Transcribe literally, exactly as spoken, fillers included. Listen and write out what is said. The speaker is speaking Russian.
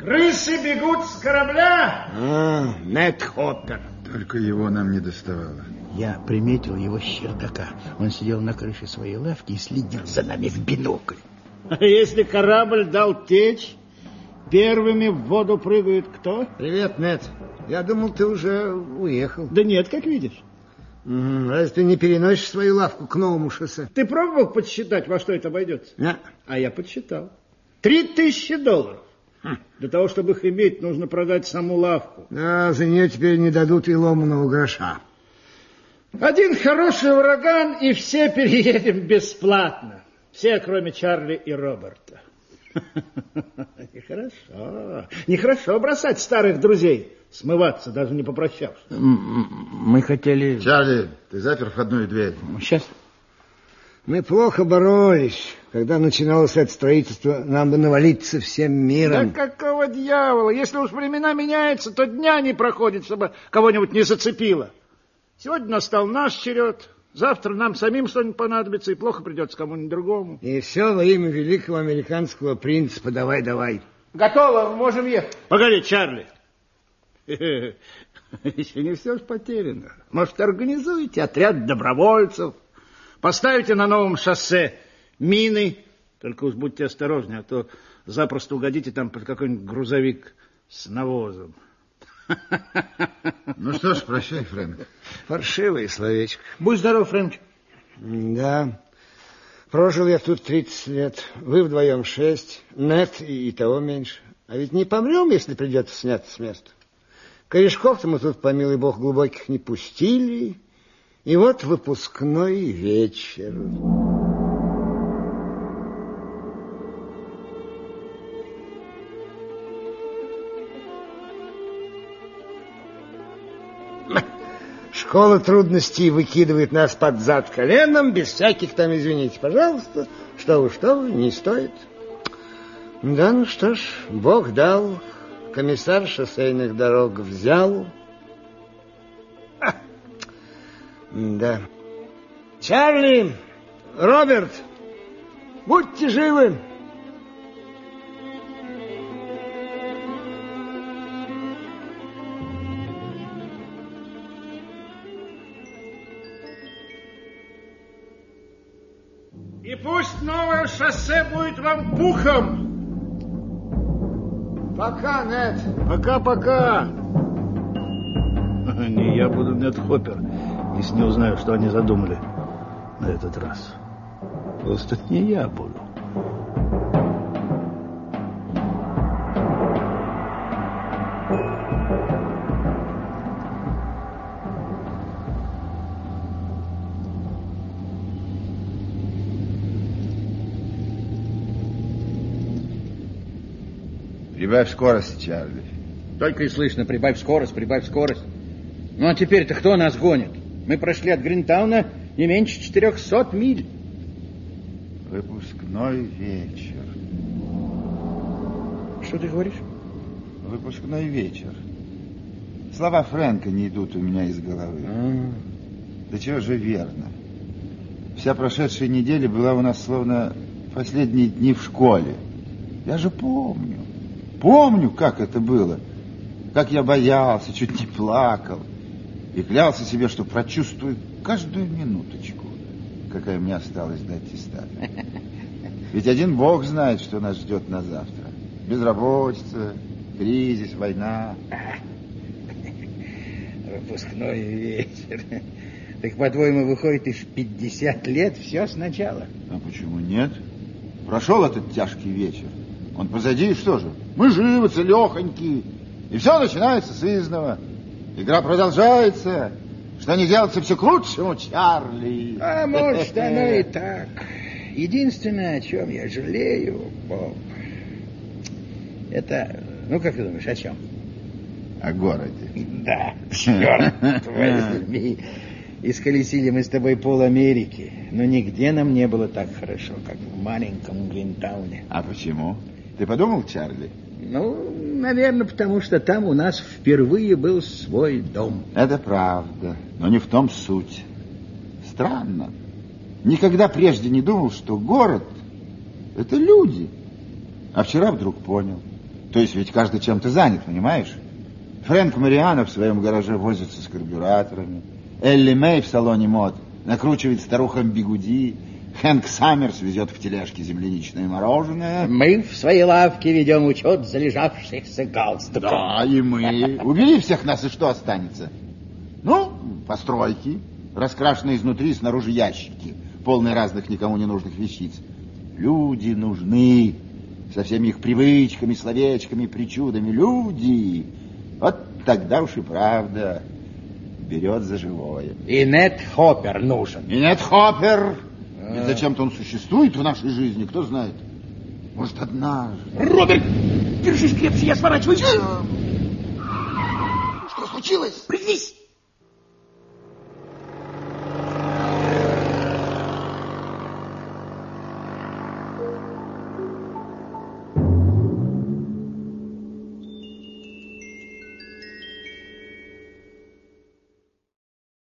Крысы бегут с корабля. А, Нед Хоппер. Только его нам не доставало. Я приметил его с чердака. Он сидел на крыше своей лавки и следил за нами в бинокль. А если корабль дал течь, первыми в воду прыгают кто? Привет, Нед. Я думал, ты уже уехал. Да нет, как видишь. Угу. Разве ты не переносишь свою лавку к новому шоссе? Ты пробовал подсчитать, во что это обойдется? Нет. А я подсчитал. Три тысячи долларов. Хм. Для того, чтобы их иметь, нужно продать саму лавку. Да, за нее теперь не дадут и ломаного гроша. Один хороший ураган, и все переедем бесплатно. Все, кроме Чарли и Роберта. Нехорошо. Нехорошо бросать старых друзей. Смываться, даже не попрощавшись. Мы хотели... Чарли, ты запер входную дверь. Сейчас. Мы плохо боролись. Когда начиналось это строительство, нам бы навалиться всем миром. Да какого дьявола? Если уж времена меняются, то дня не проходит, чтобы кого-нибудь не зацепило. Сегодня настал наш черед. Завтра нам самим что-нибудь понадобится, и плохо придется кому-нибудь другому. И все во имя великого американского принципа «давай, давай». Готово, можем ехать. Погоди, Чарли. Еще не все ж потеряно. Может, организуете отряд добровольцев, поставите на новом шоссе мины, только уж будьте осторожны, а то запросто угодите там под какой-нибудь грузовик с навозом. Ну что ж, прощай, Фрэнк. Паршивое словечко. Будь здоров, Фрэнк. Да. Прожил я тут тридцать лет. Вы вдвоем шесть. Нет, и, и того меньше. А ведь не помрем, если придется сняться с места. Корешков-то мы тут, помилуй бог, глубоких не пустили. И вот выпускной вечер. Школа трудностей выкидывает нас под зад коленом, без всяких там, извините, пожалуйста, что вы, что вы, не стоит. Да, ну что ж, Бог дал, комиссар шоссейных дорог взял. А, да. Чарли, Роберт, будьте живы. И пусть новое шоссе будет вам пухом. Пока, Нед. Пока-пока. Не я буду Нед Хоппер, если не узнаю, что они задумали на этот раз. Просто не я буду. Прибавь скорость, Чарли. Только и слышно, прибавь скорость, прибавь скорость. Ну, а теперь-то кто нас гонит? Мы прошли от Гринтауна не меньше четырехсот миль. Выпускной вечер. Что ты говоришь? Выпускной вечер. Слова Фрэнка не идут у меня из головы. А. Да чего же верно. Вся прошедшая неделя была у нас словно последние дни в школе. Я же помню. Помню, как это было. Как я боялся, чуть не плакал. И клялся себе, что прочувствую каждую минуточку, какая мне осталась до аттестата. Ведь один Бог знает, что нас ждет на завтра. Безработица, кризис, война. Выпускной вечер. Так, по-твоему, выходит, из пятьдесят лет все сначала? А почему нет? Прошел этот тяжкий вечер. Он позади, и что же? Мы живы, целехоньки. И все начинается с изного. Игра продолжается. Что не делается, все к лучшему, Чарли. А может, оно и так. Единственное, о чем я жалею, Боб, это, ну, как ты думаешь, о чем? О городе. Да, черт возьми. Исколесили мы с тобой пол Америки, но нигде нам не было так хорошо, как в маленьком Гринтауне. А почему? Ты подумал, Чарли? Ну, наверное, потому что там у нас впервые был свой дом. Это правда, но не в том суть. Странно. Никогда прежде не думал, что город — это люди. А вчера вдруг понял. То есть ведь каждый чем-то занят, понимаешь? Фрэнк Мариано в своем гараже возится с карбюраторами. Элли Мэй в салоне мод накручивает старухам бигуди. Хэнк Саммерс везет в тележке земляничное мороженое. Мы в своей лавке ведем учет залежавшихся галстуков. Да, и мы. Убери всех нас, и что останется? Ну, постройки, раскрашенные изнутри, снаружи ящики, полные разных никому не нужных вещиц. Люди нужны, со всеми их привычками, словечками, причудами. Люди. Вот тогда уж и правда берет за живое. И Нед Хоппер нужен. И Нед Хоппер. Ведь зачем-то он существует в нашей жизни, кто знает. Может, однажды... Роберт, держись крепче, я сворачиваюсь. Что случилось? Пригнись.